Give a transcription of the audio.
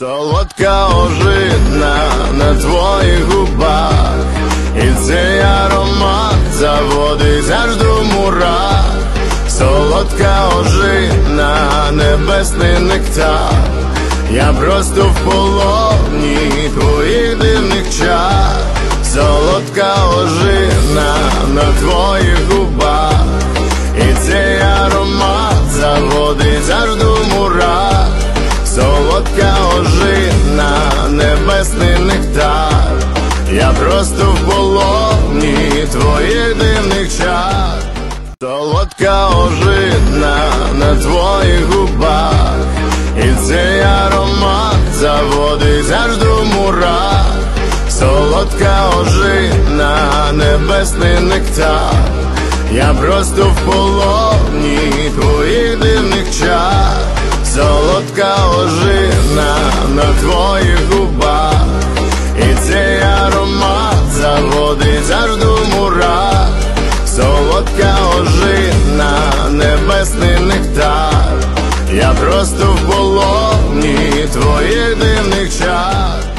Солодка ожина на твоїх губах, і цей аромат заводить аж до мурах. Солодка ожина, небесний нектар, я просто в полоні твоїх дивних чар. Солодка ожина на твоїх губах, і цей аромат заводить аж до мурах. Солодка ожина, небесний нектар, я просто в полоні твоїх дивних чар. Солодка ожина на твоїх губах, і цей аромат заводить аж до мурах. Солодка ожина, небесний нектар, я просто в полоні твоїх дивних чар. Солодка ожина на твоїх губах, і цей аромат заводить аж до мурах. Солодка ожина, небесний нектар, я просто в полоні твоїх дивних чар.